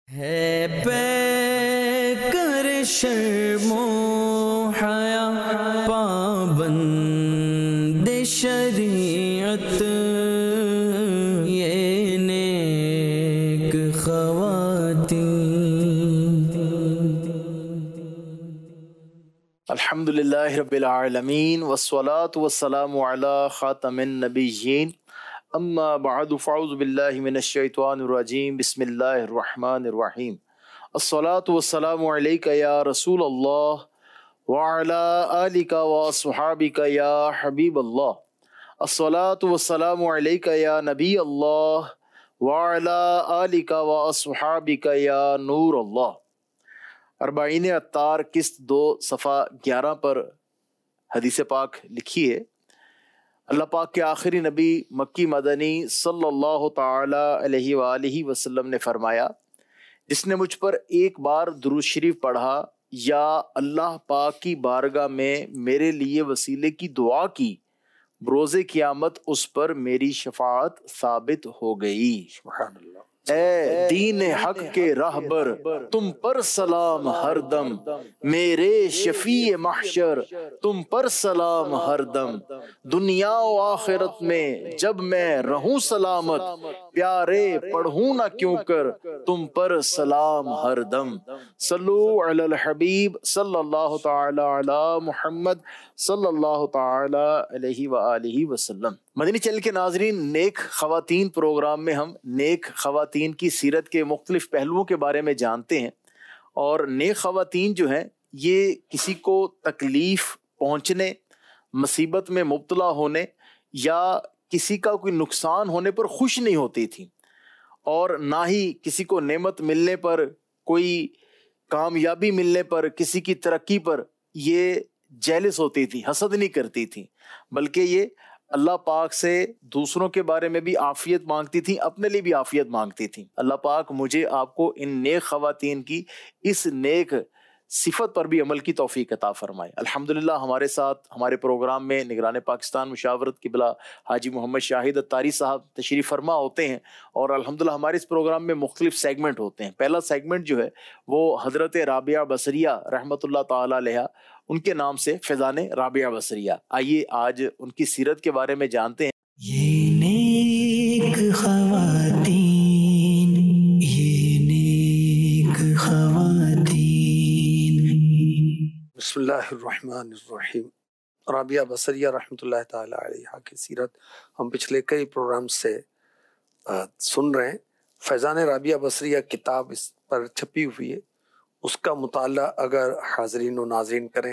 ہے پے کر شرم و حیا پابند شریعت یہ نیک خواتین۔ الحمدللہ رب العالمین والصلاة والسلام علی خاتم النبیین، اما بعد فاعوذ باللہ من الشیطان الرجیم، بسم اللہ الرحمن الرحیم۔ الصلاة والسلام علیک یا رسول اللہ وعلی آلک واصحابک یا حبیب اللہ۔ الصلاة والسلام علیک یا نبی اللہ وعلی آلک واصحابک یا نور اللہ۔ اربعین عطار قسط 2 صفحہ 11 پر حدیث پاک لکھی ہے، اللہ پاک کے آخری نبی مکی مدنی صلی اللہ تعالی علیہ وآلہ وسلم نے فرمایا، جس نے مجھ پر ایک بار درود شریف پڑھا یا اللہ پاک کی بارگاہ میں میرے لیے وسیلے کی دعا کی، بروز قیامت اس پر میری شفاعت ثابت ہو گئی۔ سبحان اللہ۔ اے دین حق کے راہبر تم پر سلام ہر دم، میرے شفیع محشر تم پر سلام ہر دم، دنیا و آخرت میں جب میں رہوں سلامت، پیارے پڑھوں نہ کیوں کر تم پر سلام ہر دم۔ صلو علی الحبیب صلی اللہ تعالی علی محمد صلی اللہ تعالی علیہ وآلہ وسلم۔ مدنی چینل کے ناظرین، نیک خواتین پروگرام میں ہم نیک خواتین کی سیرت کے مختلف پہلوؤں کے بارے میں جانتے ہیں، اور نیک خواتین جو ہیں یہ کسی کو تکلیف پہنچنے، مصیبت میں مبتلا ہونے یا کسی کا کوئی نقصان ہونے پر خوش نہیں ہوتی تھیں، اور نہ ہی کسی کو نعمت ملنے پر، کوئی کامیابی ملنے پر، کسی کی ترقی پر یہ جیلس ہوتی تھی، حسد نہیں کرتی تھی، بلکہ یہ اللہ پاک سے دوسروں کے بارے میں بھی عافیت مانگتی تھی، اپنے لیے بھی عافیت مانگتی تھی۔ اللہ پاک مجھے آپ کو ان نیک خواتین کی اس نیک صفت پر بھی عمل کی توفیق عطا فرمائے۔ الحمدللہ ہمارے ساتھ ہمارے پروگرام میں نگران پاکستان مشاورت قبلہ حاجی محمد شاہد عطاری صاحب تشریف فرما ہوتے ہیں، اور الحمدللہ ہمارے اس پروگرام میں مختلف سیگمنٹ ہوتے ہیں۔ پہلا سیگمنٹ جو ہے وہ حضرت رابعہ بصریہ رحمۃ اللہ تعالی علیہ ان کے نام سے فیضان رابعہ بصریہ۔ آئیے آج ان کی سیرت کے بارے میں جانتے ہیں۔ یہ نیک خواتین، یہ نیک خواتین۔ بسم اللہ الرحمن الرحیم۔ رابعہ بصریہ رحمۃ اللہ تعالی علیہ کی سیرت ہم پچھلے کئی پروگرام سے سن رہے ہیں۔ فیضان رابعہ بصریہ کتاب اس پر چھپی ہوئی ہے، اس کا مطالعہ اگر حاضرین و ناظرین کریں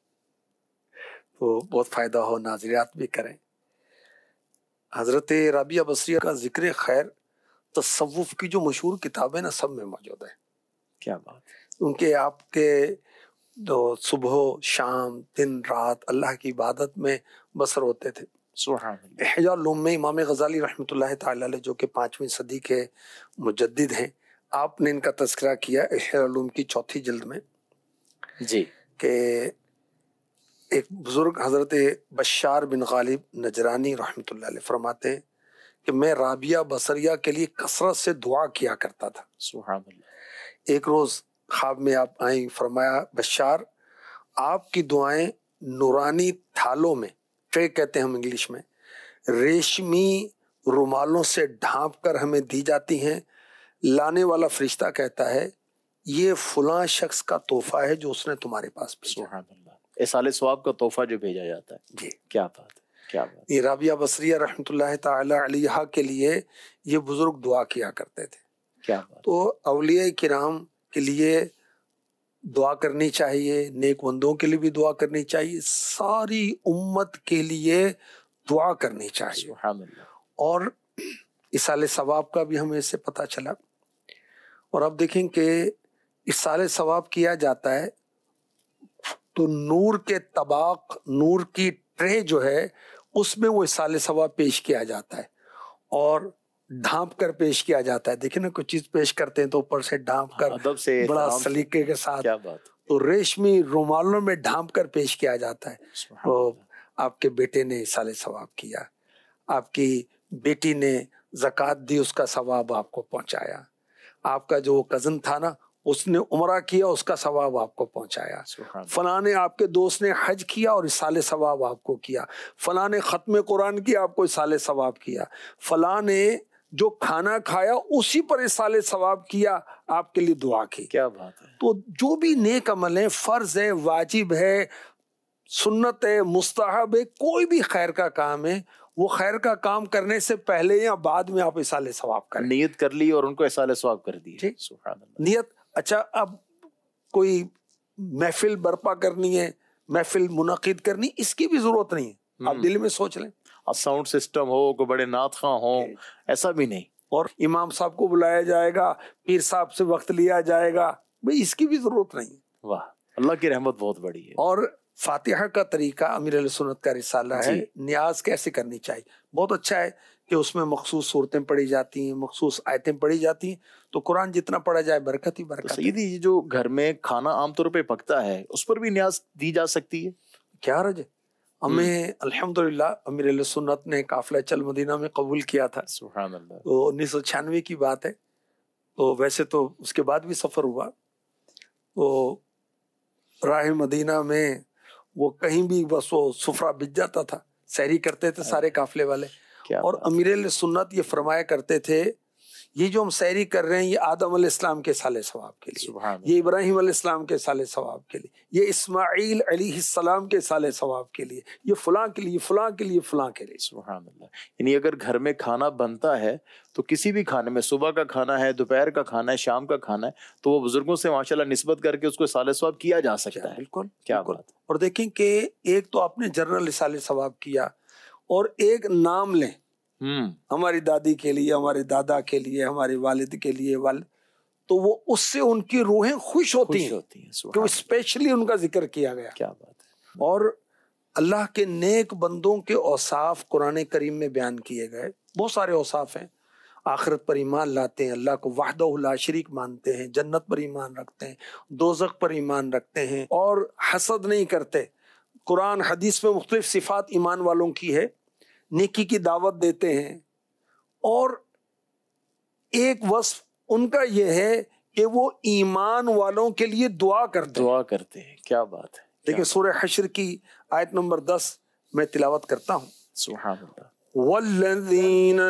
تو بہت فائدہ ہو، ناظریات بھی کریں۔ حضرت رابعہ بصریہ کا ذکر خیر تصوف کی جو مشہور کتابیں نا سب میں موجود ہے۔ کیا بات، ان کے آپ کے جو صبح و شام دن رات اللہ کی عبادت میں بسر ہوتے تھے۔ سبحان اللہ۔ احیاء العلوم میں امام غزالی رحمۃ اللہ تعالی علیہ جو کہ 5ویں صدی کے مجدد ہیں، آپ نے ان کا تذکرہ کیا احیاء العلوم کی 4 جلد میں، جی، کہ ایک بزرگ حضرت بشار بن غالب نجرانی رحمۃ اللہ علیہ فرماتے ہیں کہ میں رابعہ بصریہ کے لیے کثرت سے دعا کیا کرتا تھا۔ سبحان اللہ۔ ایک روز خواب میں آپ آئیں، فرمایا بشار، آپ کی دعائیں نورانی تھالوں میں، ٹرے کہتے ہیں ہم انگلش میں، ریشمی رومالوں سے ڈھانپ کر ہمیں دی جاتی ہیں۔ لانے والا فرشتہ کہتا ہے یہ فلاں شخص کا تحفہ ہے جو اس نے تمہارے پاس بھیجا۔ سبحان اللہ، اصال ثواب کا تحفہ جو بھیجا جاتا ہے۔ جی، کیا بات ہے، کیا بات۔ یہ رابعہ بصریہ رحمۃ اللہ تعالی علیہ کے لیے یہ بزرگ دعا کیا کرتے تھے۔ کیا بات۔ تو اولیاء کرام کے لیے دعا کرنی چاہیے، نیک بندوں کے لیے بھی دعا کرنی چاہیے، ساری امت کے لیے دعا کرنی چاہیے۔ سبحان اللہ۔ اور اصال ثواب کا بھی ہمیں اس سے پتہ چلا۔ اور اب دیکھیں کہ اصال ثواب کیا جاتا ہے تو نور کے طباق، نور کی ٹرے جو ہے اس میں وہ اصال ثواب پیش کیا جاتا ہے، اور ڈھانپ کر پیش کیا جاتا ہے۔ دیکھیں نا، کوئی چیز پیش کرتے ہیں تو اوپر سے ڈھانپ کر ادب سے، بڑا احترام سے۔ سلیقے کے ساتھ، کیا بات۔ تو ریشمی رومالوں میں ڈھانپ کر پیش کیا جاتا ہے۔ سبحان تو اللہ۔ آپ کے بیٹے نے اصال ثواب کیا، آپ کی بیٹی نے زکوٰۃ دی، اس کا ثواب آپ کو پہنچایا، آپ کا جو کزن تھا نا اس نے عمرہ کیا، اس کا ثواب آپ کو پہنچایا، فلاں نے آپ کے دوست نے حج کیا اور اصال ثواب آپ کو کیا، فلاں نے ختم قرآن کیا آپ کو اصال ثواب کیا، فلاں نے جو کھانا کھایا اسی پر اصال ثواب کیا، آپ کے لیے دعا کی۔ کیا بات ہے۔ تو جو بھی نیک عمل ہے، فرض ہے، واجب ہے، سنت ہے، مستحب ہے، کوئی بھی خیر کا کام ہے، وہ خیر کا کام کرنے سے پہلے یا بعد میں آپ اصال ثواب کریں۔ نیت کر لی اور ان کو اصال ثواب کر دی۔ ٹھیک، سبحان اللہ۔ نیت۔ اچھا، اب کوئی محفل برپا کرنی ہے، محفل منعقد کرنی، اس کی بھی ضرورت نہیں ہے، آپ دل میں سوچ لیں۔ ساؤنڈ سسٹم ہو، کوئی بڑے نعت خواں ہوں، ایسا بھی نہیں، اور امام صاحب کو بلایا جائے گا، پیر صاحب سے وقت لیا جائے گا، بھئی اس کی بھی ضرورت نہیں ہے۔ واہ، اللہ کی رحمت بہت بڑی ہے۔ اور فاتحہ کا طریقہ امیر علیہ سنت کا رسالہ ہے، جی۔ نیاز کیسے کرنی چاہیے، بہت اچھا ہے کہ اس میں مخصوص صورتیں پڑھی جاتی ہیں، مخصوص آیتیں پڑھی جاتی ہیں، تو قرآن جتنا پڑھا جائے برکت ہی تو برکت ہے۔ سیدھی یہ جو گھر میں کھانا عام طور پہ پکتا ہے اس پر بھی نیاز دی جا سکتی ہے؟ کیا حرج ہے؟ ہمیں الحمدللہ امیر علیہ سنت نے قافلہ چل مدینہ میں قبول کیا تھا، سبحان اللہ۔ تو 1996 کی بات ہے، تو ویسے تو اس کے بعد بھی سفر ہوا، تو راہ مدینہ میں وہ کہیں بھی بس وہ سفرہ بچ جاتا تھا، سحری کرتے تھے سارے قافلے والے، اور امیر علیہ سنت یہ فرمایا کرتے تھے یہ جو ہم سحری کر رہے ہیں یہ آدم علیہ السلام کے سال ثواب کے لیے، یہ ابراہیم علیہ السلام کے سال ثواب کے لیے، یہ اسماعیل علیہ السلام کے سال ثواب کے لیے، یہ فلاں کے لیے، فلاں کے لیے، فلاں کے لیے۔ سبحان اللہ۔ یعنی اگر گھر میں کھانا بنتا ہے تو کسی بھی کھانے میں، صبح کا کھانا ہے، دوپہر کا کھانا ہے، شام کا کھانا ہے، تو وہ بزرگوں سے ماشاءاللہ نسبت کر کے اس کو سال ثواب کیا جا سکتا ہے۔ بالکل، کیا بالکل۔ بات ہے۔ اور دیکھیں کہ ایک تو آپ نے جنرل سال ثواب کیا، اور ایک نام لیں ہماری دادی کے لیے، ہمارے دادا کے لیے، ہمارے والد کے لیے، تو وہ اس سے ان کی روحیں خوش ہوتی ہیں کہ وہ اسپیشلی ان کا ذکر کیا گیا۔ کیا بات ہے۔ اور اللہ کے نیک بندوں کے اوصاف قرآن کریم میں بیان کیے گئے، بہت سارے اوصاف ہیں۔ آخرت پر ایمان لاتے ہیں، اللہ کو وحدہ لا شریک مانتے ہیں، جنت پر ایمان رکھتے ہیں، دوزخ پر ایمان رکھتے ہیں، اور حسد نہیں کرتے۔ قرآن حدیث میں مختلف صفات ایمان والوں کی ہے، نیکی کی دعوت دیتے ہیں، اور ایک وصف ان کا یہ ہے کہ وہ ایمان والوں کے لیے دعا کرتے ہیں۔ کیا بات ہے۔ دیکھیں سورہ حشر کی آیت نمبر 10 میں تلاوت کرتا ہوں۔ سبحان اللہ۔ والذین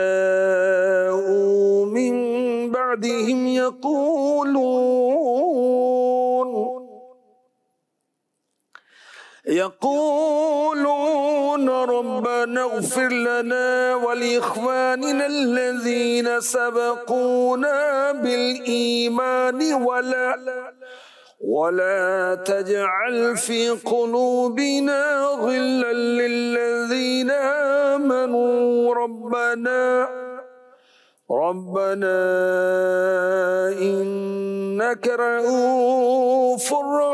جاءوا من بعدهم يقولون ربنا اغفر لنا ولإخواننا الذين سبقونا بالإيمان ولا تجعل في قلوبنا غلا للذين آمنوا ربنا إنك رؤوف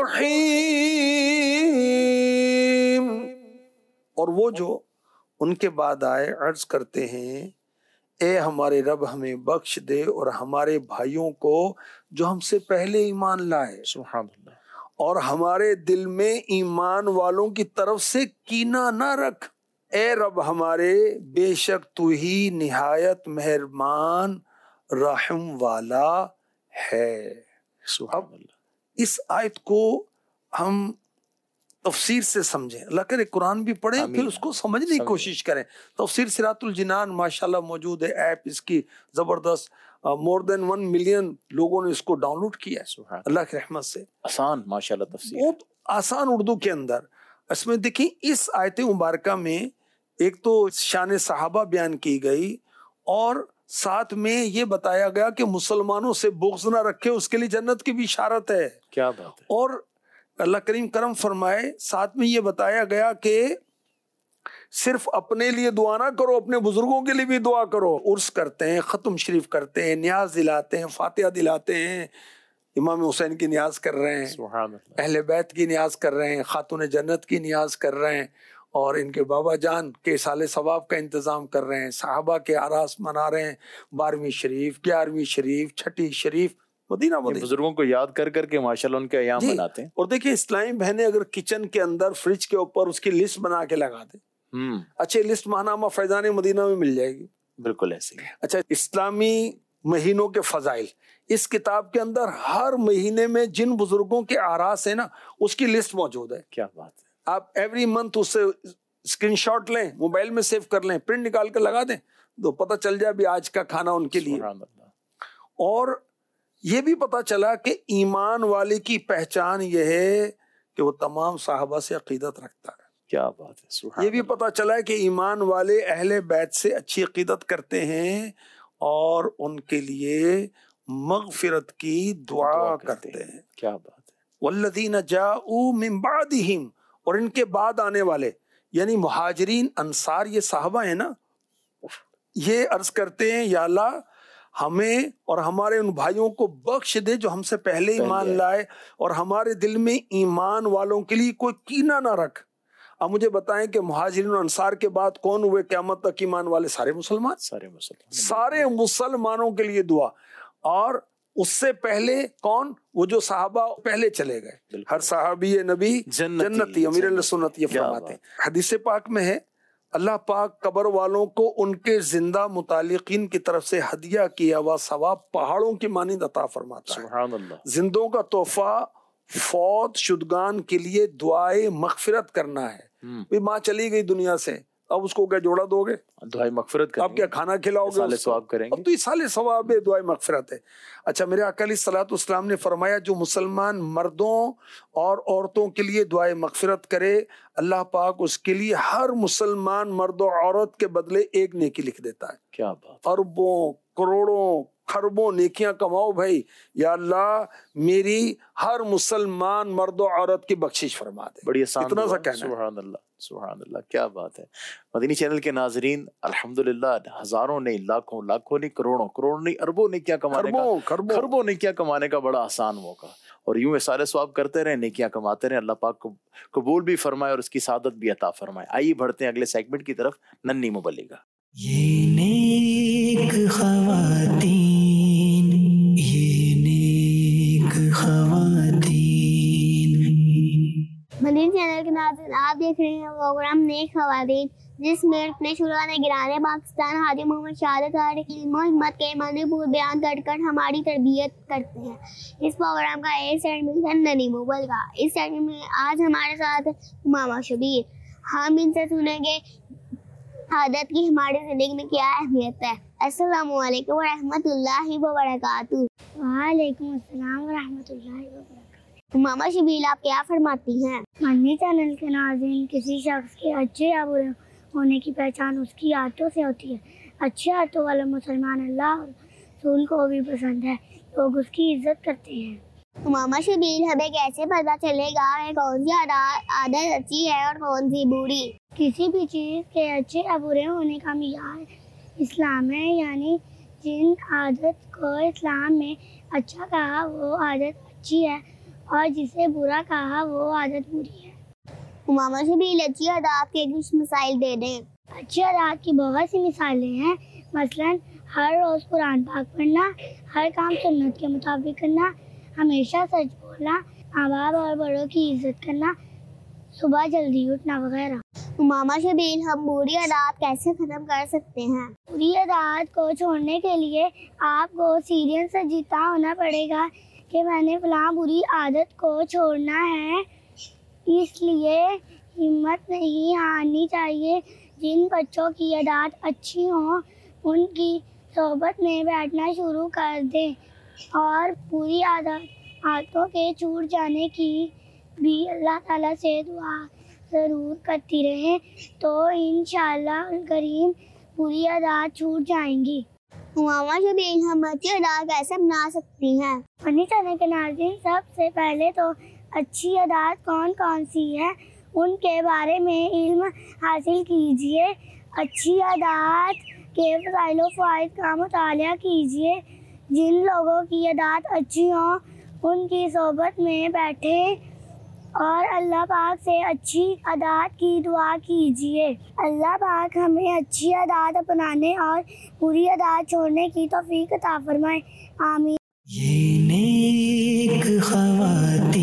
رحيم۔ اور وہ جو ان کے بعد آئے عرض کرتے ہیں اے ہمارے رب ہمیں بخش دے اور ہمارے بھائیوں کو جو ہم سے پہلے ایمان لائے، سبحان اللہ، اور ہمارے دل میں ایمان والوں کی طرف سے کینہ نہ رکھ، اے رب ہمارے بے شک تو ہی نہایت مہربان رحم والا ہے۔ سبحان اللہ۔ اس آیت کو ہم تفسیر سے سمجھیں، اللہ کرے قرآن بھی پڑھیں پھر اس کو سمجھنے کی کوشش کریں۔ تفسیر صراط الجنان ماشاءاللہ موجود ہے، ایپ اس کی زبردست، مور دین 1 ملین لوگوں نے اس کو ڈاؤن لوڈ کیا ہے اللہ کی رحمت سے۔ آسان ماشاءاللہ تفسیر، بہت آسان اردو کے اندر۔ اس میں دیکھیں اس آیت مبارکہ میں ایک تو شان صحابہ بیان کی گئی، اور ساتھ میں یہ بتایا گیا کہ مسلمانوں سے بغض نہ رکھے، اس کے لیے جنت کی بھی اشارت ہے۔ کیا بات ہے۔ اور اللہ کریم کرم فرمائے، ساتھ میں یہ بتایا گیا کہ صرف اپنے لیے دعا نہ کرو، اپنے بزرگوں کے لیے بھی دعا کرو۔ عرس کرتے ہیں، ختم شریف کرتے ہیں، نیاز دلاتے ہیں، فاتحہ دلاتے ہیں، امام حسین کی نیاز کر رہے ہیں، سبحان اللہ، اہل بیت کی نیاز کر رہے ہیں، خاتون جنت کی نیاز کر رہے ہیں، اور ان کے بابا جان کے سال ثواب کا انتظام کر رہے ہیں، صحابہ کے آراس منا رہے ہیں، 12ویں شریف، 11ویں شریف، 6ٹھی شریف، مدینہ بزرگوں کو یاد کر کر کے ماشاءاللہ ان کے ایام مناتے ہیں۔ اور دیکھیں اسلامی بہنیں اگر کچن کے اندر فریج کے اوپر اس کی لسٹ بنا کے لگا دیں، اچھے لسٹ ماہنامہ فیضان مدینہ میں مل جائے گی، بالکل ایسے ہی۔ اچھا اسلامی مہینوں کے فضائل، اس کتاب کے اندر ہر مہینے میں جن بزرگوں کے اعراض ہیں نا اس کی لسٹ موجود ہے. کیا بات ہے. آپ ایوری منتھ اس سے اسکرین شاٹ لیں, موبائل میں سیو کر لیں, پرنٹ نکال کر لگا دیں تو پتہ چل جائے بھی آج کا کھانا ان کے لیے. اور یہ بھی پتہ چلا کہ ایمان والے کی پہچان یہ ہے کہ وہ تمام صحابہ سے عقیدت رکھتا ہے. کیا بات ہے. یہ بھی پتہ چلا کہ ایمان والے اہل بیت سے اچھی عقیدت کرتے ہیں اور ان کے لیے مغفرت کی دعا کرتے ہیں. کیا بات ہے. والذین جاءوا من بعدہم, اور ان کے بعد آنے والے یعنی مہاجرین انصار, یہ صحابہ ہیں نا, یہ عرض کرتے ہیں یا اللہ ہمیں اور ہمارے ان بھائیوں کو بخش دے جو ہم سے پہلے ایمان لائے, اور ہمارے دل میں ایمان والوں کے لیے کوئی کینہ نہ رکھ. اب مجھے بتائیں کہ مہاجرین و انصار کے بعد کون ہوئے قیامت تک ایمان والے؟ سارے مسلمان. سارے مسلمانوں کے لیے دعا. اور اس سے پہلے کون؟ وہ جو صحابہ پہلے چلے گئے. ہر صحابی نبی جنتی, امیر علیہ سنت یہ فرماتے ہیں. حدیث پاک میں ہے اللہ پاک قبر والوں کو ان کے زندہ متعلقین کی طرف سے ہدیہ کیا ہوا ثواب پہاڑوں کی مانند عطا فرماتا ہے. سبحان اللہ. زندوں کا تحفہ فوت شدگان کے لیے دعائے مغفرت کرنا ہے. ماں چلی گئی دنیا سے, اب اس کو کیا جوڑا دو گے؟ دعائے مغفرت کریں. اب کیا کھانا کھلاؤ گے؟ سال ثواب کریں گے. اب تو یہ سال ثواب ہے, دعائے مغفرت ہے. اچھا, میرے آقا علیہ الصلوۃ والسلام نے فرمایا جو مسلمان مردوں اور عورتوں کے لیے دعائے مغفرت کرے اللہ پاک اس کے لیے ہر مسلمان مرد و عورت کے بدلے ایک نیکی لکھ دیتا ہے. کیا بات. اربوں کروڑوں خربوں نیکیاں کماؤ بھائی, یا اللہ میری ہر مسلمان مرد و عورت کی بخشش فرما دے. بڑی آسان, اتنا سا کہنا. سبحان اللہ, سبحان اللہ. کیا بات ہے. مدنی چینل کے ناظرین الحمدللہ ہزاروں نہیں, لاکھوں نہیں, کروڑوں نہیں, اربوں نیکیاں کمانے کا, خربوں نیکیاں کمانے کا بڑا آسان موقع. اور یوں سارے ثواب کرتے رہیں, نیکیاں کماتے رہیں. اللہ پاک کو قبول بھی فرمائے اور اس کی سعادت بھی عطا فرمائے. آئیے بڑھتے ہیں اگلے سیگمنٹ کی طرف. ننھی مبلغہ. یہ نیک خواتین, یہ نیک خواتین. مدنی چینل کے ناظرین آپ دیکھ رہے ہیں پروگرام نیک خواتین, جس میں اپنے شروع نگران پاکستان حاجی محمد شہادت علم و حکمت کے ایمانی پور بیان کر ہماری تربیت کرتے ہیں. اس پروگرام کا ایک سیگمنٹ ہے ننھی مبلغہ. اس سیگمنٹ میں آج ہمارے ساتھ ماما شبیر. ہم ان سے سنیں گے عادت کی ہماری زندگی میں کیا اہمیت ہے. السلام علیکم ورحمۃ اللہ وبرکاتہ. وعلیکم السلام ورحمۃ اللہ وبرکاتہ. ماما شبیر آپ کیا فرماتی ہیں؟ مدنی چینل کے ناظرین, کسی شخص کے اچھے یا برے ہونے کی پہچان اس کی عادتوں سے ہوتی ہے. اچھے عادتوں والا مسلمان اللہ اور رسول کو بھی پسند ہے, لوگ اس کی عزت کرتے ہیں. ماما شبیر ہمیں کیسے پتہ چلے گا کہ کون سی عادت اچھی ہے اور کون سی بری؟ کسی بھی چیز کے اچھے یا برے ہونے کا معیار اسلام ہے, یعنی جن عادت کو اسلام میں اچھا کہا وہ عادت اچھی ہے اور جسے برا کہا وہ عادت بری ہے. ماما شبیر اچھی عادات کے کچھ مسائل دے دیں. اچھی عادات کی بہت سی مثالیں ہیں, مثلاً ہر روز قرآن پاک پڑھنا, ہر کام سنت کے مطابق کرنا, ہمیشہ سچ بولنا, ماں باپ اور بڑوں کی عزت کرنا, صبح جلدی اٹھنا وغیرہ. ماما شبیر ہم بری عادات کیسے ختم کر سکتے ہیں؟ بری عادات کو چھوڑنے کے لیے آپ کو سیریس سے جیتا ہونا پڑے گا کہ میں نے فلاں بری عادت کو چھوڑنا ہے. اس لیے ہمت نہیں ہارنی چاہیے. جن بچوں کی عادات اچھی ہوں ان کی صحبت میں بیٹھنا شروع کر دیں اور بری عادتوں کے چھوٹ جانے کی بھی اللہ تعالیٰ سے دعا ضرور کرتی رہیں تو انشاءاللہ الکریم بری عادات چھوٹ جائیں گی. ماما شبیر ہم اچھی عادات کیسے بنا سکتی ہیں؟ مدنی چینل کے ناظرین, سب سے پہلے تو اچھی عادات کون کون سی ہے ان کے بارے میں علم حاصل کیجئے. اچھی عادات کے فضائل و فوائد کا مطالعہ کیجئے. جن لوگوں کی عادات اچھی ہوں ان کی صحبت میں بیٹھیں اور اللہ پاک سے اچھی عادات کی دعا کیجئے. اللہ پاک ہمیں اچھی عادات اپنانے اور بری عادات چھوڑنے کی توفیق عطا فرمائے. آمین. یہ نیک خواتین,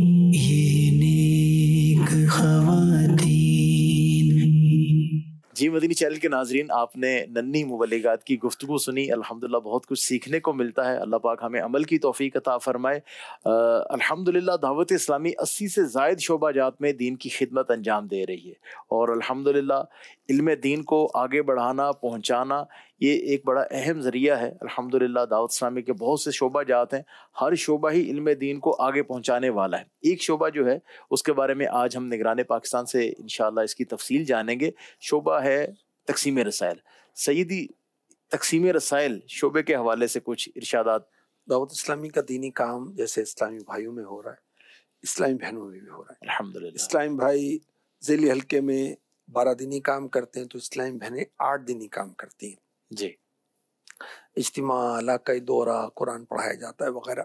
یہ نیک خواتین. جی مدنی چینل کے ناظرین، آپ نے ننھی مبلغات کی گفتگو سنی. الحمدللہ بہت کچھ سیکھنے کو ملتا ہے. اللہ پاک ہمیں عمل کی توفیق عطا فرمائے. الحمدللہ دعوت اسلامی 80 سے زائد شعبہ جات میں دین کی خدمت انجام دے رہی ہے، اور الحمدللہ علم دین کو آگے بڑھانا، پہنچانا، یہ ایک بڑا اہم ذریعہ ہے. الحمدللہ دعوت اسلامی کے بہت سے شعبہ جات ہیں، ہر شعبہ ہی علم دین کو آگے پہنچانے والا ہے. ایک شعبہ جو ہے اس کے بارے میں آج ہم نگران پاکستان سے انشاءاللہ اس کی تفصیل جانیں گے. شعبہ ہے تقسیم رسائل. سیدی، تقسیم رسائل شعبے کے حوالے سے کچھ ارشادات. دعوت اسلامی کا دینی کام جیسے اسلامی بھائیوں میں ہو رہا ہے، اسلامی بہنوں میں بھی ہو رہا ہے. الحمدللہ اسلامی بھائی ذیلی حلقے میں 12 دینی کام کرتے ہیں تو اسلامی بہنیں 8 دینی کام کرتی ہیں. جی، اجتماع، علاقائی دورہ، قرآن پڑھایا جاتا ہے وغیرہ.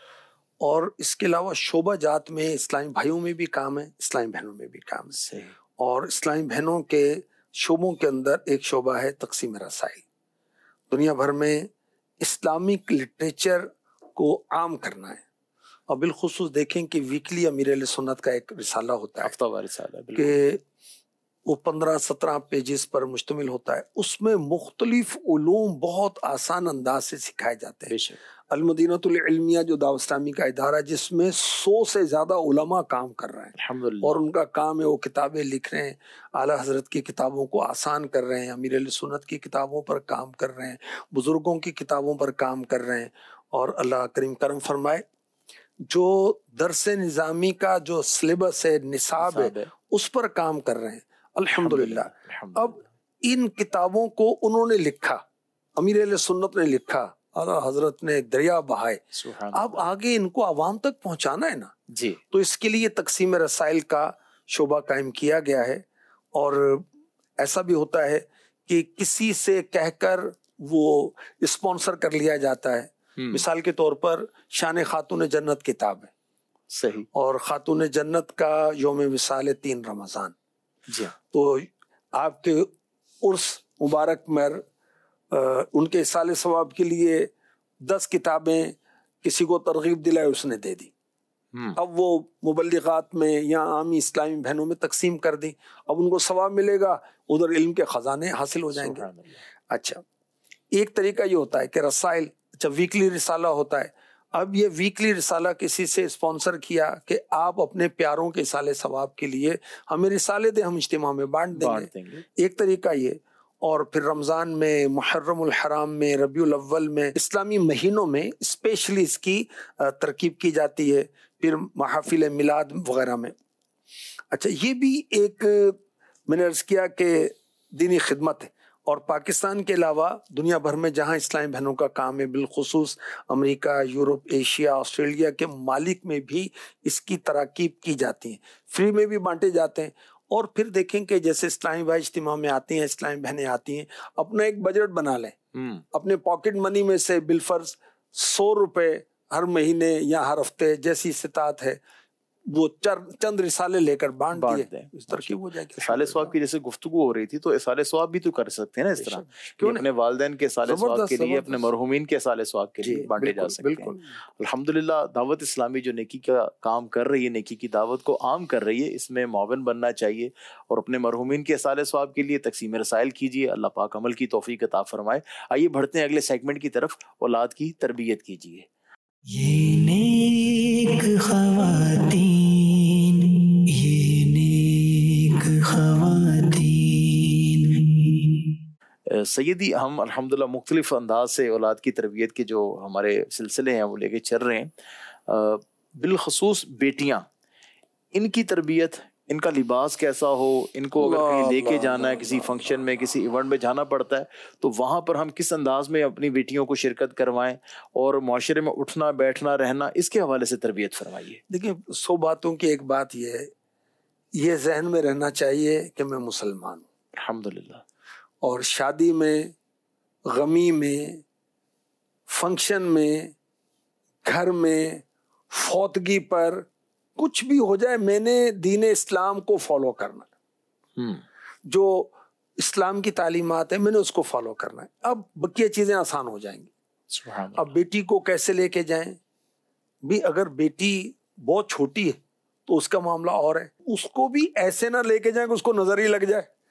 اور اس کے علاوہ شعبہ جات میں اسلامی بھائیوں میں بھی کام ہے، اسلامی بہنوں میں بھی کام ہے. صحیح. اور اسلامی بہنوں کے شعبوں کے اندر ایک شعبہ ہے تقسیم رسائل. دنیا بھر میں اسلامک لٹریچر کو عام کرنا ہے. اور بالخصوص دیکھیں کہ ویکلی امیر اہل سنت کا ایک رسالہ ہوتا ہے ہفتہ وار رسالہ ہے، کہ وہ 15-17 پیجز پر مشتمل ہوتا ہے. اس میں مختلف علوم بہت آسان انداز سے سکھائے جاتے ہیں. بے شک. المدینۃ العلمیہ جو دعوت اسلامی کا ادارہ ہے، جس میں 100 سے زیادہ علماء کام کر رہے ہیں، الحمدللہ. اور ان کا کام ہے وہ کتابیں لکھ رہے ہیں، اعلیٰ حضرت کی کتابوں کو آسان کر رہے ہیں، امیر اہل سنت کی کتابوں پر کام کر رہے ہیں، بزرگوں کی کتابوں پر کام کر رہے ہیں. اور اللہ کریم کرم فرمائے جو درس نظامی کا جو سلیبس ہے، نصاب ہے، اس پر کام کر رہے ہیں. الحمدللہ. اب ان کتابوں کو انہوں نے لکھا، امیر اہل سنت نے لکھا، اعلیٰ حضرت نے دریا بہائے. اب آگے ان کو عوام تک پہنچانا ہے نا. جی. تو اس کے لیے تقسیم رسائل کا شعبہ قائم کیا گیا ہے. اور ایسا بھی ہوتا ہے کہ کسی سے کہہ کر وہ اسپانسر کر لیا جاتا ہے. مثال کے طور پر شان خاتون جنت کتاب ہے. صحیح. اور خاتون جنت کا یوم وصال ہے 3 رمضان. جی. تو آپ کے عرس مبارک میں ان کے اصال ثواب کے لیے 10 کتابیں کسی کو ترغیب دلائے اس نے دے دی. اب وہ مبلغات میں یا عامی اسلامی بہنوں میں تقسیم کر دی. اب ان کو ثواب ملے گا، ادھر علم کے خزانے حاصل ہو جائیں گے. اچھا، ایک طریقہ یہ ہوتا ہے کہ رسائل، اچھا ویکلی رسالہ ہوتا ہے. اب یہ ویکلی رسالہ کسی سے اسپانسر کیا کہ آپ اپنے پیاروں کے اصال ثواب کے لیے ہمیں رسالے دیں، ہم اجتماع میں بانٹ دیں گے. ایک طریقہ یہ. اور پھر رمضان میں، محرم الحرام میں، ربیع الاول میں، اسلامی مہینوں میں اسپیشلی اس کی ترکیب کی جاتی ہے. پھر محافل میلاد وغیرہ میں. اچھا، یہ بھی ایک میں نے عرض کیا کہ دینی خدمت ہے. اور پاکستان کے علاوہ دنیا بھر میں جہاں اسلامی بہنوں کا کام ہے، بالخصوص امریکہ، یورپ، ایشیا، آسٹریلیا کے ممالک میں بھی اس کی تراکیب کی جاتی ہیں، فری میں بھی بانٹے جاتے ہیں. اور پھر دیکھیں کہ جیسے اسلامی بھائی اجتماع میں آتی ہیں، اسلامی بہنیں آتی ہیں، اپنا ایک بجٹ بنا لیں، اپنے پاکٹ منی میں سے بالفرض 100 روپے ہر مہینے یا ہر ہفتے جیسی استطاعت ہے وہ چند رسالے لے کر بانٹ دیں، اس ترکیب ہو جائے گی. اصال ثواب کی جیسے گفتگو ہو رہی تھی، تو اصال ثواب بھی تو کر سکتے ہیں نا اس طرح، کہ اپنے والدین کے اصال ثواب کے لیے، اپنے مرحومین کے اصال ثواب کے لیے بانٹے جا سکتے ہیں. الحمدللہ دعوت اسلامی جو نیکی کا کام کر رہی ہے، نیکی کی دعوت کو عام کر رہی ہے، اس میں معاون بننا چاہیے اور اپنے مرحومین کے اصال ثواب کے لیے تقسیم رسائل کیجیے. اللہ پاک عمل کی توفیق عطا فرمائے. آئیے بڑھتے ہیں اگلے سیگمنٹ کی طرف. اولاد کی تربیت کیجیے. یہ نیک خواتین، یہ نیک خواتین. سیدی، ہم الحمدللہ مختلف انداز سے اولاد کی تربیت کے جو ہمارے سلسلے ہیں وہ لے کے چل رہے ہیں. بالخصوص بیٹیاں، ان کی تربیت، ان کا لباس کیسا ہو، ان کو اگر کہیں لے کے جانا ہے، کسی فنکشن میں، کسی ایونٹ میں جانا پڑتا ہے، تو وہاں پر ہم کس انداز میں اپنی بیٹیوں کو شرکت کروائیں، اور معاشرے میں اٹھنا بیٹھنا رہنا، اس کے حوالے سے تربیت فرمائیے. دیکھیں، 100 باتوں کی ایک بات یہ ہے، یہ ذہن میں رہنا چاہیے کہ میں مسلمان ہوں. الحمدللہ. اور شادی میں، غمی میں، فنکشن میں، گھر میں، فوتگی پر، کچھ بھی ہو جائے، میں نے دین اسلام کو فالو کرنا، جو اسلام کی تعلیمات ہیں میں نے اس کو فالو کرنا ہے. اب بقیہ چیزیں آسان ہو جائیں گی. اب بیٹی کو کیسے لے کے جائیں بھی؟ اگر بیٹی بہت چھوٹی ہے تو اس کا معاملہ اور ہے، اس کو بھی ایسے نہ لے کے جائیں کہ اس کو نظر ہی لگ جائے.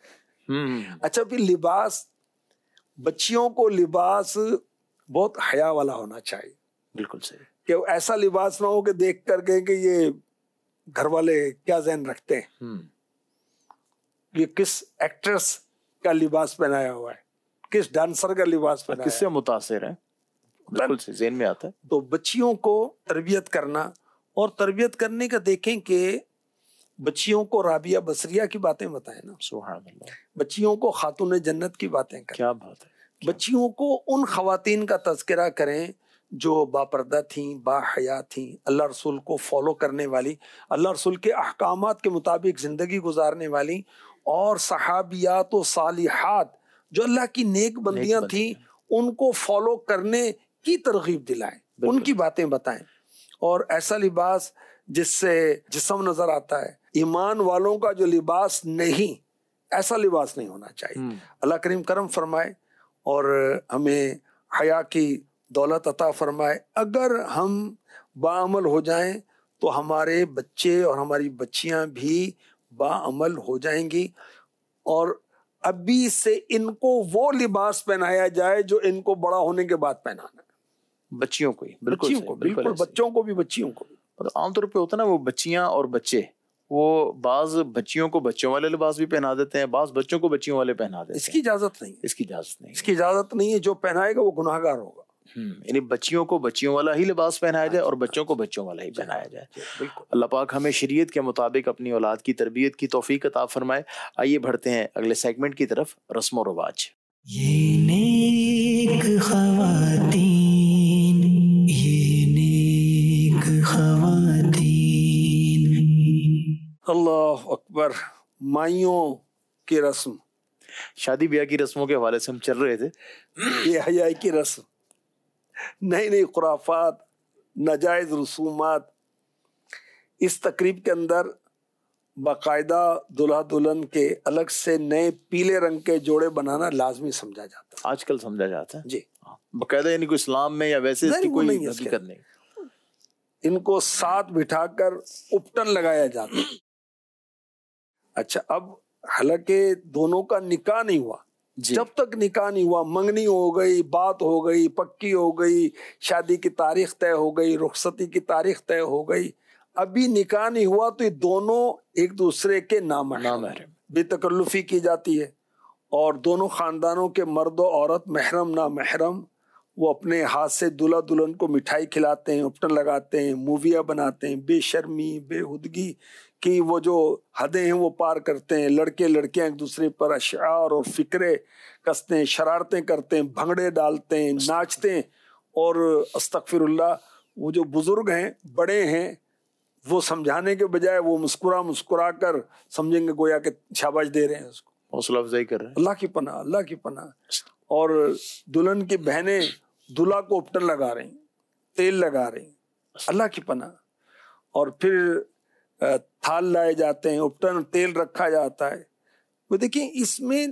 اچھا پھر لباس، بچیوں کو لباس بہت حیا والا ہونا چاہیے. بالکل صحیح. کہ ایسا لباس نہ ہو کہ دیکھ کر کے کہ یہ گھر والے کیا ذہن رکھتے ہیں، یہ کس ایکٹریس کا لباس پہنایا ہوا ہے، کس ڈانسر کا لباس پہنایا کس سے متاثر ہے، بالکل صحیح ذہن میں آتا ہے. تو بچیوں کو تربیت کرنا، اور تربیت کرنے کا دیکھیں کہ بچیوں کو رابعہ بصریہ کی باتیں بتائیں نا، سبحان اللہ، بچیوں کو خاتون جنت کی باتیں کریں، کیا بات ہے. بچیوں کو ان خواتین کا تذکرہ کریں جو باپردہ تھیں، با حیا تھیں، اللہ رسول کو فالو کرنے والی، اللہ رسول کے احکامات کے مطابق زندگی گزارنے والی، اور صحابیات و صالحات جو اللہ کی نیک بندیاں تھیں ان کو فالو کرنے کی ترغیب دلائیں، ان کی باتیں بتائیں. اور ایسا لباس جس سے جسم نظر آتا ہے، ایمان والوں کا جو لباس نہیں، ایسا لباس نہیں ہونا چاہیے. اللہ کریم کرم فرمائے اور ہمیں حیا کی دولت عطا فرمائے. اگر ہم باعمل ہو جائیں تو ہمارے بچے اور ہماری بچیاں بھی باعمل ہو جائیں گی، اور ابھی سے ان کو وہ لباس پہنایا جائے جو ان کو بڑا ہونے کے بعد پہنانا ہے. بچیوں کو ہی، بچیوں کو بالکل، بچوں کو بھی، بچیوں کو بھی. عام طور پہ ہوتا ہے نا، وہ بچیاں اور بچے، وہ بعض بچیوں کو بچوں والے لباس بھی پہنا دیتے ہیں، بعض بچوں کو بچیوں والے پہنا دیتے ہیں. اس کی اجازت نہیں، اس کی اجازت نہیں، اس کی اجازت نہیں ہے. جو پہنائے گا وہ گناہگار ہوگا. یعنی بچیوں کو بچیوں والا ہی لباس پہنایا جائے اور بچوں کو بچوں والا ہی پہنایا جائے. بالکل. اللہ پاک ہمیں شریعت کے مطابق اپنی اولاد کی تربیت کی توفیق عطا فرمائے. آئیے بڑھتے ہیں اگلے سیگمنٹ کی طرف، رسم و رواج. یہ نیک خواتین، یہ نیک خواتین. اللہ اکبر. مائیوں کی رسم، شادی بیاہ کی رسموں کے حوالے سے ہم چل رہے تھے. یہ حیائی کی رسم، نئی نئی خرافات، ناجائز رسومات. اس تقریب کے اندر باقاعدہ دلہا دلہن کے الگ سے نئے پیلے رنگ کے جوڑے بنانا لازمی سمجھا جاتا ہے. آج کل سمجھا جاتا ہے جی، باقاعدہ، یعنی کوئی اسلام میں یا ویسے اس کی وہ کوئی نہیں ہے. حقیقت نہیں. ان کو ساتھ بٹھا کر اپٹن لگایا جاتا ہے. اچھا، اب حالانکہ دونوں کا نکاح نہیں ہوا، جب تک نکاح نہیں ہوا، منگنی ہو گئی، بات ہو گئی، پکی ہو گئی، شادی کی تاریخ طے ہو گئی، رخصتی کی تاریخ طے ہو گئی، ابھی نکاح نہیں ہوا تو یہ دونوں ایک دوسرے کے نامحرم، بے تکلفی کی جاتی ہے. اور دونوں خاندانوں کے مرد و عورت، محرم نامحرم، وہ اپنے ہاتھ سے دلہا دلہن کو مٹھائی کھلاتے ہیں، اپٹن لگاتے ہیں، موویاں بناتے ہیں. بے شرمی، بے ہدگی کی وہ جو حدیں ہیں وہ پار کرتے ہیں. لڑکے لڑکیاں ایک دوسرے پر اشعار اور فکرے کستے ہیں، شرارتیں کرتے ہیں، بھنگڑے ڈالتے ہیں، ناچتے ہیں. اور استغفر اللہ، وہ جو بزرگ ہیں، بڑے ہیں، وہ سمجھانے کے بجائے وہ مسکرا کر سمجھیں گے گویا کہ شاباش دے رہے ہیں، اس کو حوصلہ افزائی کر رہے ہیں. اللہ کی پناہ، اللہ کی پناہ. اور دلہن کی بہنیں دلہا کو اپٹن لگا رہی ہیں، تیل لگا رہی ہیں، اللہ کی پناہ. اور پھر تھال لائے جاتے ہیں، اپٹن تیل رکھا جاتا ہے. وہ دیکھیں اس میں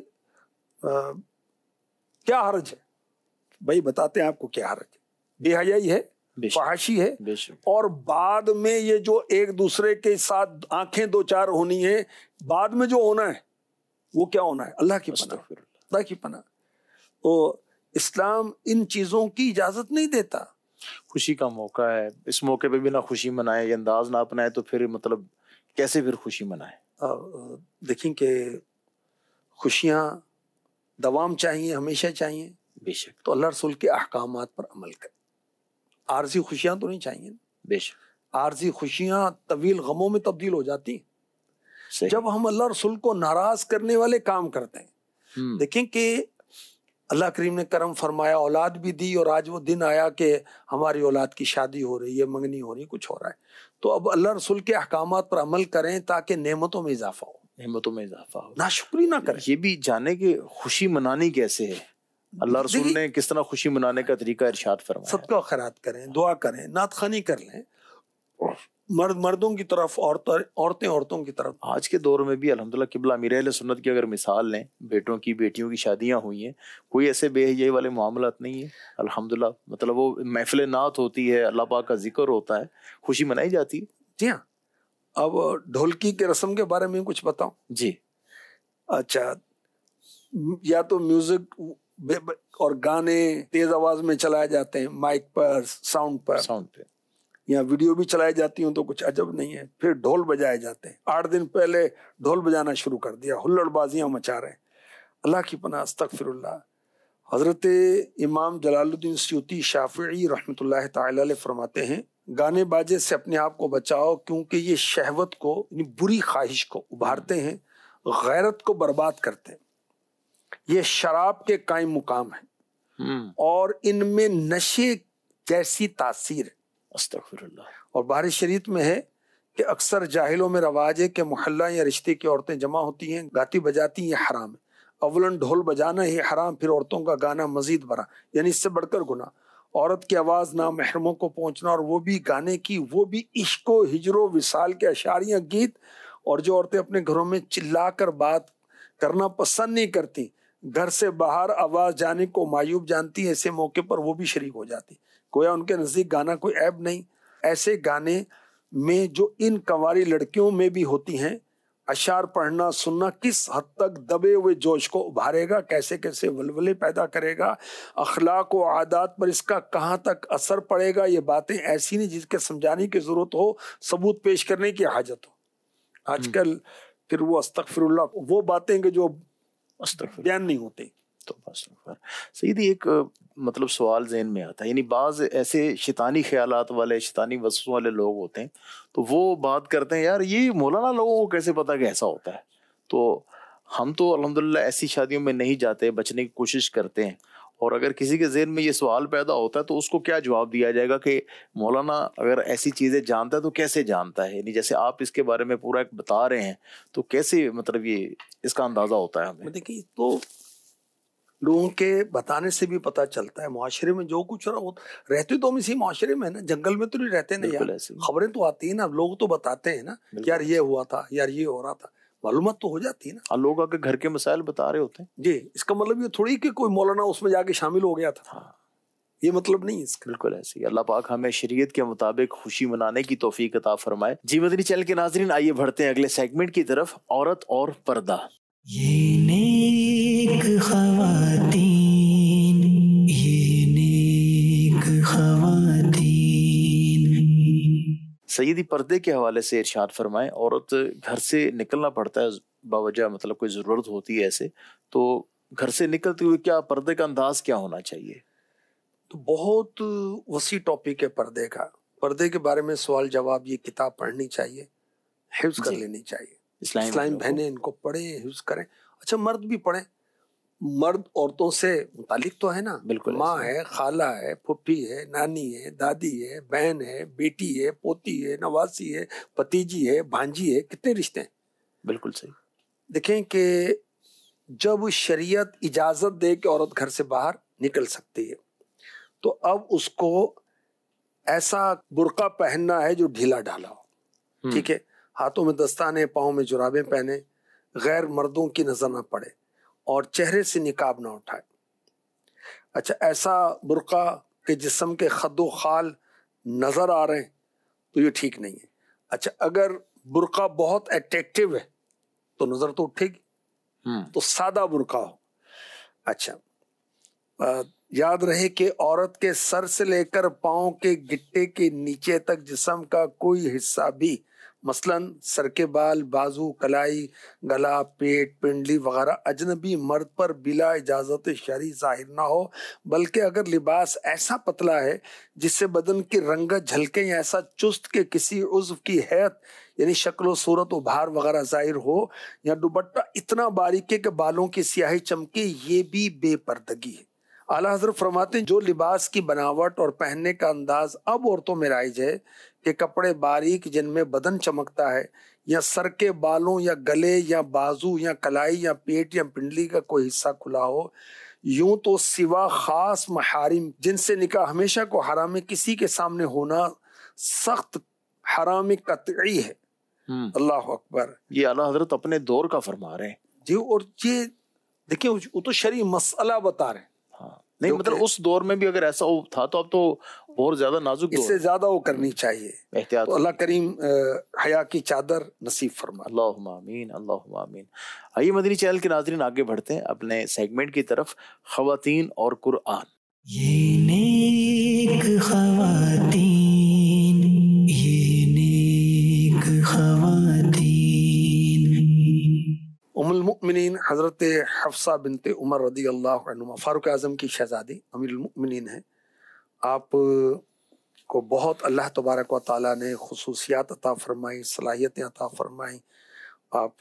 کیا حرج ہے بھائی؟ بتاتے ہیں آپ کو کیا حرج ہے. بے حیائی ہے، فحاشی ہے. اور بعد میں یہ جو ایک دوسرے کے ساتھ آنکھیں دو چار ہونی ہے، بعد میں جو ہونا ہے وہ کیا ہونا ہے؟ اللہ کی پناہ، اللہ کی پناہ. تو اسلام ان چیزوں کی اجازت نہیں دیتا. خوشی کا موقع ہے، اس موقع پہ بھی نہ خوشی منائے، یہ انداز نہ اپنائے تو پھر مطلب کیسے پھر خوشی منائے؟ دیکھیں کہ خوشیاں دوام چاہیے، ہمیشہ چاہیے. بے شک. تو اللہ رسول کے احکامات پر عمل کریں. عارضی خوشیاں تو نہیں چاہیے. بے شک. عارضی خوشیاں طویل غموں میں تبدیل ہو جاتی ہیں جب ہم اللہ رسول کو ناراض کرنے والے کام کرتے ہیں. دیکھیں کہ اللہ کریم نے کرم فرمایا، اولاد بھی دی، اور آج وہ دن آیا کہ ہماری اولاد کی شادی ہو رہی ہے، منگنی ہو رہی ہے، کچھ ہو رہا ہے. تو اب اللہ رسول کے احکامات پر عمل کریں تاکہ نعمتوں میں اضافہ ہو، نعمتوں میں اضافہ ہو. ناشکری نہ کریں. یہ بھی جانے کہ خوشی منانی کیسے ہے، اللہ رسول نے کس طرح خوشی منانے کا طریقہ ارشاد فرمایا. صدقہ خیرات کریں، دعا کریں، نعت خوانی کر لیں. مردوں کی طرف، عورتیں عورتوں کی طرف. آج کے دور میں بھی الحمدللہ قبلہ امیر اہل سنت کی اگر مثال لیں، بیٹوں کی بیٹیوں کی شادیاں ہوئی ہیں، کوئی ایسے بے حیائی والے معاملات نہیں ہیں الحمدللہ. مطلب وہ محفل نعت ہوتی ہے، اللہ پاک کا ذکر ہوتا ہے، خوشی منائی جاتی ہے. جی ہاں. اب ڈھولکی کے رسم کے بارے میں کچھ بتاؤں. جی. اچھا، या तो म्यूजिक और गाने तेज आवाज में चलाए जाते हैं माइक पर, साउंड पे, या वीडियो भी चलाई जाती हूँ तो कुछ अजब नहीं है। फिर ढोल बजाए जाते हैं, 8 दिन पहले ढोल बजाना शुरू कर दिया, हुल्लड़बाजियां मचा रहे हैं। अल्लाह की पनाह, अस्तगफिरुल्लाह। हजरत इमाम जलालुद्दीन सूती शाफिई रहमतुल्लाह ताला अलैह फरमाते हैं, गाने बाजे से अपने आप को बचाओ क्योंकि ये शहवत को, बुरी ख्वाहिश को उभारते हैं, गैरत को बर्बाद करते हैं। ये शराब के कायम मुकाम है और इनमें नशे जैसी तासीर है। अस्तगफिरुल्लाह। और बाहरी शरीयत में है कि अक्सर जाहिलों में रवाज है कि मोहल्ला या रिश्ते की औरतें जमा होती हैं, गाती बजाती, ये हराम है। अवलन ढोल बजाना ही हराम, फिर औरतों का गाना मजीद बड़ा, यानी इससे बढ़कर गुनाह। औरत की आवाज ना महरमों को पहुंचना, और वो भी गाने की, वो भी इश्को हिजरो विसाल के अशारियां गीत। और जो औरतें अपने घरों में चिल्लाकर बात करना पसंद नहीं करती, घर से बाहर आवाज जाने को मायूब जानती है, ऐसे मौके पर वो भी शरीक हो जाती, गोया उनके नजदीक गाना कोई ऐब नहीं। ऐसे गाने में जो इन कंवारी लड़कियों में भी होती हैं, अशार पढ़ना सुनना किस हद तक दबे हुए जोश को उभारेगा, कैसे कैसे वलवले पैदा करेगा, अखलाक और आदात पर इसका कहाँ तक असर पड़ेगा, ये बातें ऐसी नहीं जिसके समझाने की जरूरत हो, सबूत पेश करने की हाजत हो। आजकल फिर वो अस्तगफिरुल्लाह, वो बातें कि जो बयान नहीं होते। तो बस सईदी एक मतलब सवाल ज़हन में आता है, यानी बाज़ ऐसे शैतानी ख्यालात वाले, शैतानी वसवसों वाले लोग होते हैं, तो वो बात करते हैं यार ये मौलाना लोगों को कैसे पता कि ऐसा होता है। तो हम तो अल्हम्दुलिल्लाह ऐसी शादियों में नहीं जाते, बचने की कोशिश करते हैं। और अगर किसी के ज़हन में ये सवाल पैदा होता है तो उसको क्या जवाब दिया जाएगा कि मौलाना अगर ऐसी चीज़ें जानता है तो कैसे जानता है, यानी जैसे आप इसके बारे में पूरा एक बता रहे हैं, तो कैसे मतलब ये इसका अंदाज़ा होता है हमें? देखिए, तो लोगों के बताने से भी पता चलता है, मुआशरे में जो कुछ रहा, रहते तो हम इसी मुआशरे में ना, जंगल में तो नहीं रहते ना यार, खबरें तो आती है ना, लोग तो बताते हैं ना, यार ये हुआ था, यार ये हो रहा था, मालूमात तो हो जाती है ना। लोग आके घर के मसाइल बता रहे होते हैं जी, इसका मतलब ये थोड़ी कि कोई मौलाना उसमें जाके शामिल हो गया था। हाँ, ये मतलब नहीं इसका। बिल्कुल ऐसे ही। अल्लाह पाक हमें शरीयत के मुताबिक खुशी मनाने की तौफीक अता फरमाए। जी मदनी चैनल के नाज़रीन, आइए बढ़ते हैं अगले सेगमेंट की तरफ, औरत और पर्दा। ये नेक ख़वातीन, ये नेक ख़वातीन। सईदी पर्दे के हवाले से इरशाद फरमाएं, औरत घर से निकलना पड़ता है बावजह, मतलब कोई ज़रूरत होती है ऐसे, तो घर से निकलते हुए क्या पर्दे का अंदाज क्या होना चाहिए? तो बहुत वसी टॉपिक है पर्दे का। पर्दे के बारे में सवाल जवाब, ये किताब पढ़नी चाहिए, हिफ्ज कर लेनी चाहिए। इस्लामी बहनें इनको पढ़े, हिफ्ज करें। अच्छा, मर्द भी पढ़े, मर्द औरतों से मुतालिक तो है ना, बिल्कुल। माँ है, खाला है, फुप्पी है, नानी है, दादी है, बहन है, बेटी है, पोती है, नवासी है, भतीजी है, भांजी है, कितने रिश्ते हैं। बिल्कुल सही। देखें कि जब शरीयत इजाजत दे कि औरत घर से बाहर निकल सकती है, तो अब उसको ऐसा बुर्का पहनना है जो ढीला ढाला हो, ठीक है, हाथों में दस्ताने, पाँव में जुराबें पहने, गैर मर्दों की नजर ना पड़े और चेहरे से निकाब ना उठाए। अच्छा, ऐसा बुर्का के जिस्म के खद्दो खाल नजर आ रहे हैं तो ये ठीक नहीं है। अच्छा, अगर बुर्का बहुत अट्रैक्टिव है तो नजर तो उठेगी, तो सादा बुर्का हो। अच्छा, याद रहे कि औरत के सर से लेकर पाँव के गिट्टे के नीचे तक जिस्म का कोई हिस्सा भी, मसलन सर के बाल, बाजू, कलाई, गला, पेट, पिंडली वगैरह अजनबी मर्द पर बिला इजाजत शरई जाहिर ना हो, बल्कि अगर लिबास ऐसा पतला है जिससे बदन की रंगत झलके या ऐसा चुस्त के किसी उज़्व की हैत यानी शक्ल सूरत उभार वगैरह जाहिर हो, या दुपट्टा इतना बारीक है कि बालों की स्याही चमके, ये भी बेपर्दगी है। आला हज़रत फरमाते हैं, जो लिबास की बनावट और पहनने का अंदाज अब औरतों में राइज है कि कपड़े बारीक जिनमें बदन चमकता है, या सर के बालों या गले या बाजू या कलाई या पेट या पिंडली का कोई हिस्सा खुला हो, यूं तो सिवा खास महारिम जिनसे निकाह हमेशा को हराम किसी के सामने होना सख्त हराम कतई है। अल्लाह अकबर। ये आला हजरत अपने दौर का फरमा रहे हैं जी। और ये देखिए, वो तो शरई मसला बता रहे हैं। हाँ, نہیں مطلب اس دور میں بھی اگر ایسا تھا تو اب تو بہت زیادہ نازک اس سے زیادہ وہ کرنی چاہیے. احتیاط. تو اللہ کریم حیا کی چادر نصیب فرمائے. اللہم آمین اللہم آمین. آئیے مدنی چینل کے ناظرین آگے بڑھتے ہیں اپنے سیگمنٹ کی طرف، خواتین اور قرآن. یہ نیک خواتین، یہ نیک خواتین. ام المؤمنین حضرت حفصہ بنت عمر رضی اللہ عنہ فاروق اعظم کی شہزادی امیر المؤمنین ہیں. آپ کو بہت اللہ تبارک و تعالیٰ نے خصوصیات عطا فرمائی، صلاحیتیں عطا فرمائی. آپ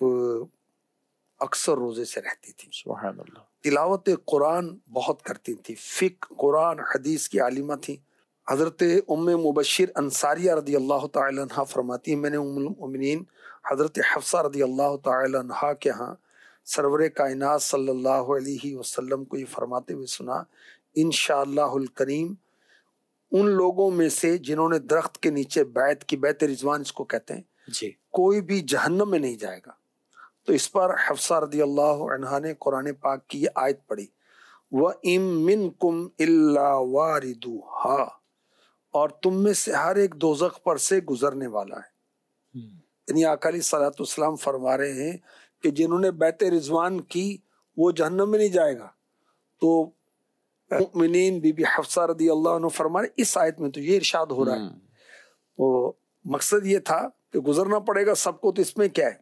اکثر روزے سے رہتی تھی، سبحان اللہ. تلاوت قرآن بہت کرتی تھی، فقہ قرآن حدیث کی عالمہ تھی. حضرت ام مبشر انصاریہ رضی اللہ تعالی عنہ فرماتی ہیں میں نے ام المؤمنین حضرت حفصہ رضی اللہ تعالی عنہ کے ہاں سرور کائنات صلی اللہ علیہ وسلم کو یہ فرماتے ہوئے سنا، انشاءاللہ الکریم ان لوگوں میں سے جنہوں نے درخت کے نیچے بیعت کی، بیعت رضوان اس کو کہتے ہیں جی، کوئی بھی جہنم میں نہیں جائے گا. تو اس پر حفصہ رضی اللہ عنہا نے قرآن پاک کی یہ آیت پڑھی، وَإِن مِّنكُمْ إِلَّا وَارِدُوهَا، اور تم میں سے ہر ایک دوزخ پر سے گزرنے والا ہے. یعنی آقا علیہ الصلوۃ والسلام فرما رہے ہیں کہ جنہوں نے بیعت رضوان کی وہ جہنم میں نہیں جائے گا. تو مؤمنین بی بی حفصہ رضی اللہ عنہ فرما رہے اس آیت میں تو یہ ارشاد ہو رہا ہے. تو مقصد یہ تھا کہ گزرنا پڑے گا سب کو، تو اس میں کیا ہے.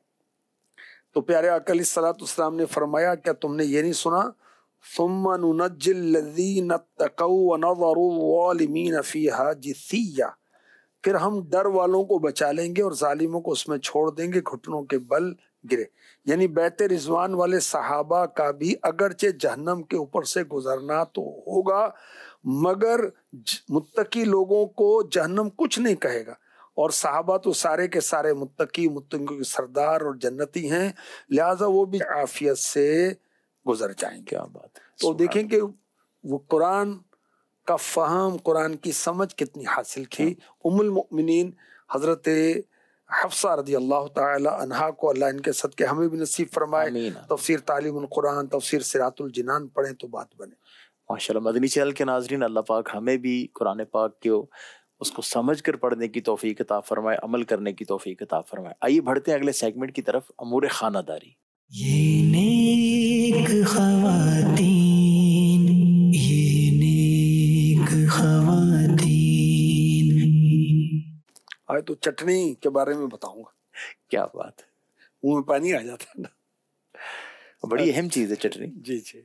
تو پیارے آقا علیہ الصلوۃ والسلام نے فرمایا کیا تم نے یہ نہیں سنا، ثم ننجی الذین اتقوا ونذر الظالمین فیہا جثیا، پھر ہم ڈر والوں کو بچا لیں گے اور ظالموں کو اس میں چھوڑ دیں گے گھٹنوں کے بل گرے. یعنی بیعت رضوان والے صحابہ کا بھی اگرچہ جہنم کے اوپر سے گزرنا تو ہوگا، مگر متقی لوگوں کو جہنم کچھ نہیں کہے گا. اور صحابہ تو سارے کے سارے متقیوں کے سردار اور جنتی ہیں، لہٰذا وہ بھی عافیت سے گزر جائیں گے. کیا بات ہے. تو دیکھیں کہ وہ قرآن کا فہم، قرآن کی سمجھ کتنی حاصل کی. ام المؤمنین حضرت حفصہ رضی اللہ تعالی عنہا کو اللہ ان کے صدقے ہمیں بھی نصیب فرمائے. آمین. تفسیر تعلیم القرآن، تفسیر صراط الجنان پڑھیں تو بات بنے. ماشاءاللہ. مدنی چینل کے ناظرین اللہ پاک ہمیں بھی قرآن پاک کو اس کو سمجھ کر پڑھنے کی توفیق عطا فرمائے، عمل کرنے کی توفیق عطا فرمائے. آئیے بڑھتے ہیں اگلے سیگمنٹ کی طرف، امور خانہ داری. یہ نیک خواتین، یہ نیک خواتین. آئے تو چٹنی کے بارے میں بتاؤں گا. کیا بات ہے. منہ میں پانی آ جاتا ہے نا. بڑی اہم چیز ہے چٹنی. جی جی،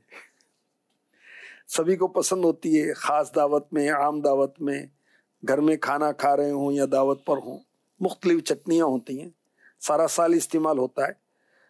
سبھی کو پسند ہوتی ہے. خاص دعوت میں، عام دعوت میں، گھر میں کھانا کھا رہے ہوں یا دعوت پر ہوں، مختلف چٹنیاں ہوتی ہیں، سارا سال استعمال ہوتا ہے.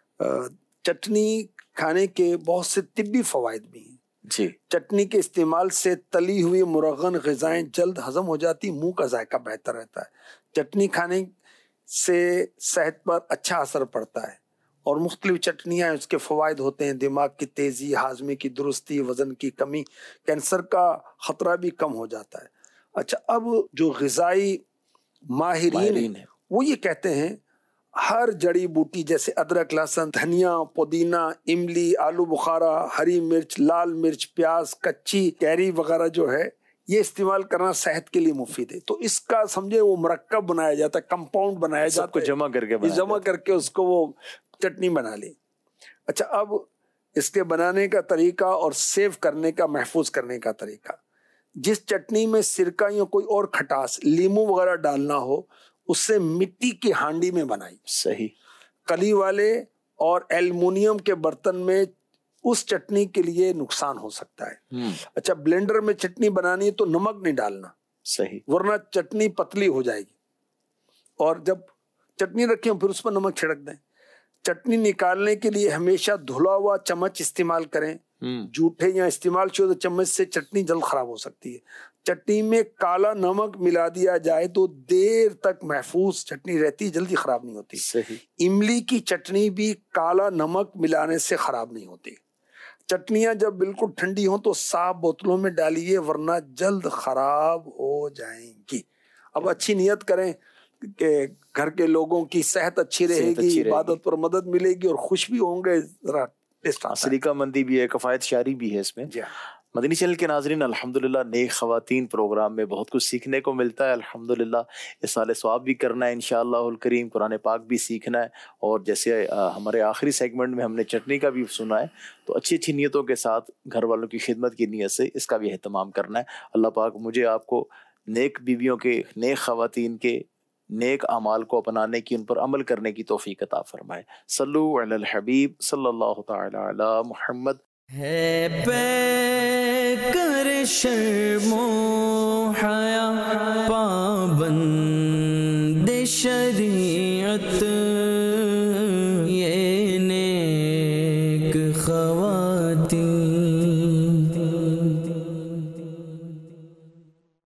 چٹنی کھانے کے بہت سے طبی فوائد بھی ہیں. جی. چٹنی کے استعمال سے تلی ہوئی مرغن غذائیں جلد ہضم ہو جاتی، منہ کا ذائقہ بہتر رہتا ہے. چٹنی کھانے سے صحت پر اچھا اثر پڑتا ہے. اور مختلف چٹنیاں اس کے فوائد ہوتے ہیں، دماغ کی تیزی، ہاضمے کی درستی، وزن کی کمی، کینسر کا خطرہ بھی کم ہو جاتا ہے. اچھا، اب جو غذائی ماہرین ہیں وہ یہ کہتے ہیں ہر جڑی بوٹی جیسے ادرک، لہسن، دھنیا، پودینہ، املی، آلو بخارا، ہری مرچ، لال مرچ، پیاز، کچی کیری وغیرہ جو ہے یہ استعمال کرنا صحت کے لیے مفید ہے. تو اس کا سمجھے وہ مرکب بنایا جاتا ہے، کمپاؤنڈ بنایا جاتا ہے، سب کو جمع کر کے اس کو وہ چٹنی بنا لی. اچھا، اب اس کے بنانے کا طریقہ اور سیو کرنے کا، محفوظ کرنے کا طریقہ. جس چٹنی میں سرکہ یا کوئی اور کھٹاس، لیمو وغیرہ ڈالنا ہو، اس سے مٹی کی ہانڈی میں بنائی. صحیح. کلی والے اور ایلومینیم کے برتن میں اس چٹنی کے لیے نقصان ہو سکتا ہے. اچھا، بلینڈر میں چٹنی بنانی ہے تو نمک نہیں ڈالنا. صحیح. ورنہ چٹنی پتلی ہو جائے گی. اور جب چٹنی رکھیں پھر اس پر نمک چھڑک دیں. چٹنی نکالنے کے لیے ہمیشہ دھلا ہوا چمچ استعمال کریں. جھوٹے یا استعمال شدہ چمچ سے چٹنی جلد خراب ہو سکتی ہے. چٹنی میں کالا نمک ملا دیا جائے تو دیر تک محفوظ چٹنی رہتی، جلدی خراب نہیں ہوتی. صحیح. املی کی چٹنی بھی کالا نمک ملانے سے خراب نہیں ہوتی. چٹنیاں جب بالکل ٹھنڈی ہوں تو صاف بوتلوں میں ڈالیے ورنہ جلد خراب ہو جائیں گی. اب اچھی نیت کریں کہ گھر کے لوگوں کی صحت اچھی رہے گی، عبادت پر مدد ملے گی اور خوش بھی ہوں گے. ذرا سلیقہ مندی بھی ہے، کفایت شاری بھی ہے اس میں. مدنی چینل کے ناظرین، الحمدللہ نیک خواتین پروگرام میں بہت کچھ سیکھنے کو ملتا ہے. الحمدللہ اصالہ ثواب بھی کرنا ہے انشاءاللہ الکریم، قرآن پاک بھی سیکھنا ہے، اور جیسے ہمارے آخری سیگمنٹ میں ہم نے چٹنی کا بھی سنا ہے، تو اچھی اچھی نیتوں کے ساتھ گھر والوں کی خدمت کی نیت سے اس کا بھی اہتمام کرنا ہے. اللہ پاک مجھے آپ کو نیک بیویوں کے، نیک خواتین کے نیک اعمال کو اپنانے کی، ان پر عمل کرنے کی توفیق عطا فرمائے. صلو علی الحبیب صلی اللہ تعالی علی محمد. ہے پے کر شرم و حیا